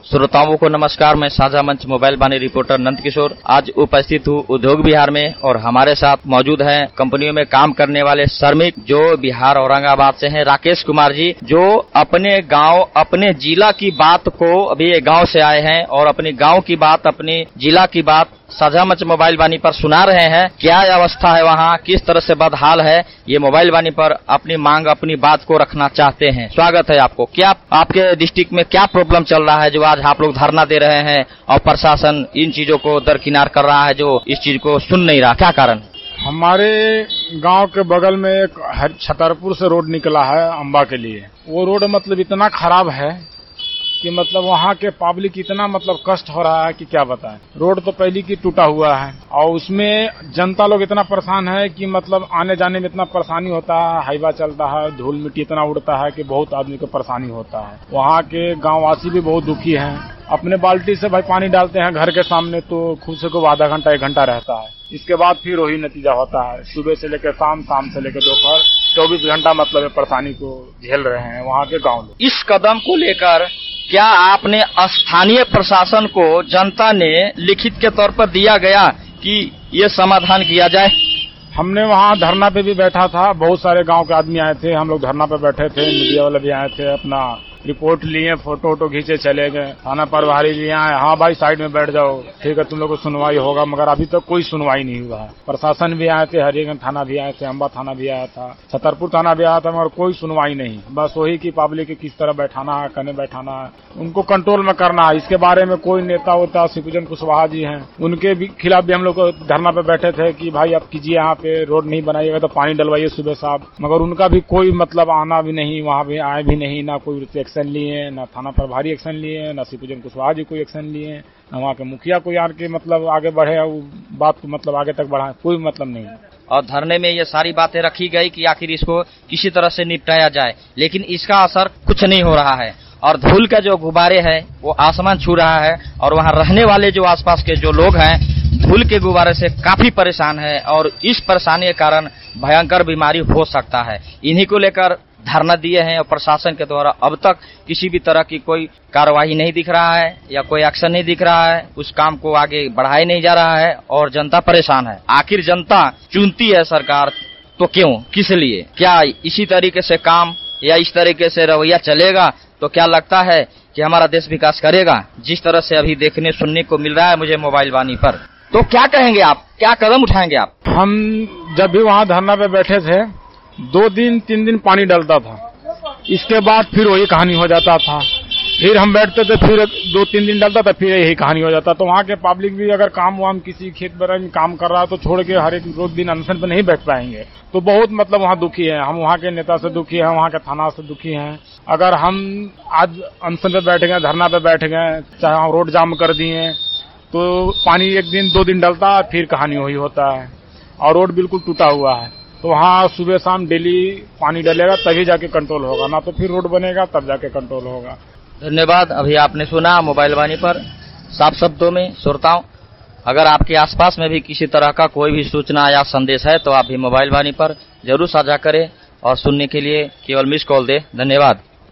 श्रोताओं को नमस्कार। मैं साझा मंच मोबाइल वाणी रिपोर्टर नंद किशोर आज उपस्थित हूँ उद्योग बिहार में और हमारे साथ मौजूद हैं कंपनियों में काम करने वाले श्रमिक जो बिहार औरंगाबाद से हैं, राकेश कुमार जी, जो अपने गांव अपने जिला की बात को अभी गांव से आए हैं और अपने गांव की बात अपने जिला की बात साझा मंच मोबाइल वाणी पर सुना रहे हैं। क्या अवस्था है वहाँ, किस तरह से बदहाल है, ये मोबाइल वाणी पर अपनी मांग अपनी बात को रखना चाहते हैं। स्वागत है आपको। क्या आपके डिस्ट्रिक्ट में क्या प्रॉब्लम चल रहा है जो आज आप लोग धरना दे रहे हैं और प्रशासन इन चीजों को दरकिनार कर रहा है, जो इस चीज को सुन नहीं रहा, क्या कारण? हमारे गांव के बगल में एक छतरपुर से रोड निकला है अम्बा के लिए। वो रोड मतलब इतना खराब है कि मतलब वहाँ के पब्लिक इतना मतलब कष्ट हो रहा है कि क्या बताएं। रोड तो पहले की टूटा हुआ है और उसमें जनता लोग इतना परेशान है कि मतलब आने जाने में इतना परेशानी होता है। हाईवा चलता है, धूल मिट्टी इतना उड़ता है कि बहुत आदमी को परेशानी होता है। वहाँ के गांववासी भी बहुत दुखी हैं। अपने बाल्टी से भाई पानी डालते हैं घर के सामने तो खुद से को आधा घंटा 1 घंटा रहता है। इसके बाद फिर वही नतीजा होता है। सुबह से लेकर शाम, शाम से लेकर दोपहर 24 घंटा मतलब परेशानी को झेल रहे हैं वहाँ के गाँव लोग। इस कदम को लेकर क्या आपने स्थानीय प्रशासन को जनता ने लिखित के तौर पर दिया गया कि ये समाधान किया जाए? हमने वहाँ धरना पे भी बैठा था, बहुत सारे गांव के आदमी आए थे, हम लोग धरना पे बैठे थे, मीडिया वाले भी आए थे, अपना रिपोर्ट लिए, फोटो वोटो खींचे चले गए। थाना प्रभारी भी आए, हाँ भाई साइड में बैठ जाओ, ठीक है तुम लोग को सुनवाई होगा, मगर अभी तक कोई सुनवाई नहीं हुआ है। प्रशासन भी आए थे, हरियागंज थाना भी आए थे, अम्बा थाना भी आया था, छतरपुर थाना भी आया था, मगर कोई सुनवाई नहीं। बस वही की पब्लिक की किस तरह बैठाना है, कने बैठाना है, उनको कंट्रोल में करना है। इसके बारे में कोई नेता होता, शिवपूजन कुशवाहा जी हैं, उनके भी खिलाफ भी हम लोग धरना पे बैठे थे कि भाई अब कीजिए, यहाँ पे रोड नहीं बनाइएगा तो पानी डलवाइए सुबह साहब, मगर उनका भी कोई मतलब आना भी नहीं, वहाँ भी आए भी नहीं, ना कोई एक्शन लिए, ना थाना प्रभारी एक्शन लिए, ना शिवपूजन कुशवाहा जी कोई एक्शन लिए, ना वहाँ के मुखिया कोई आके मतलब आगे बढ़े बात को मतलब आगे तक बढ़ाए, कोई मतलब नहीं। और धरने में ये सारी बातें रखी गई कि आखिर इसको किसी तरह से निपटाया जाए, लेकिन इसका असर कुछ नहीं हो रहा है और धूल का जो गुब्बारे है वो आसमान छू रहा है और वहाँ रहने वाले जो आसपास के जो लोग हैं धूल के गुब्बारे से काफी परेशान है और इस परेशानी के कारण भयंकर बीमारी हो सकता है। इन्हीं को लेकर धरना दिए हैं और प्रशासन के द्वारा अब तक किसी भी तरह की कोई कार्रवाई नहीं दिख रहा है या कोई एक्शन नहीं दिख रहा है, उस काम को आगे बढ़ाया नहीं जा रहा है और जनता परेशान है। आखिर जनता चुनती है सरकार तो क्यों, किस लिए? क्या इसी तरीके से काम या इस तरीके से रवैया चलेगा तो क्या लगता है कि हमारा देश विकास करेगा? जिस तरह से अभी देखने सुनने को मिल रहा है मुझे मोबाइल वाणी पर, तो क्या कहेंगे आप, क्या कदम उठाएंगे आप? हम जब भी वहाँ धरना पे बैठे थे 2 दिन 3 दिन पानी डलता था, इसके बाद फिर वही कहानी हो जाता था। फिर हम बैठते थे, फिर 2-3 दिन डलता था, फिर यही कहानी हो जाता। तो वहाँ के पब्लिक भी अगर काम वाम किसी खेत बाड़ी में काम कर रहा है तो छोड़ के हर एक रोज दिन अनशन पे नहीं बैठ पाएंगे। तो बहुत मतलब वहाँ दुखी है। हम वहाँ के नेता से दुखी हैं, वहाँ के थाना से दुखी हैं। अगर हम आज अनशन पे बैठ गए, धरना पे बैठ गए, चाहे हम रोड जाम कर दिए तो पानी 1 दिन 2 दिन डलता है, फिर कहानी वही होता है और रोड बिल्कुल टूटा हुआ है। तो वहाँ सुबह शाम डेली पानी डलेगा तभी जाके कंट्रोल होगा, ना तो फिर रोड बनेगा तब जाके कंट्रोल होगा। धन्यवाद। अभी आपने सुना मोबाइल वाणी पर साफ शब्दों में। श्रोताओं, अगर आपके आसपास में भी किसी तरह का कोई भी सूचना या संदेश है तो आप भी मोबाइल वाणी पर जरूर साझा करें और सुनने के लिए केवल मिस कॉल दें। धन्यवाद।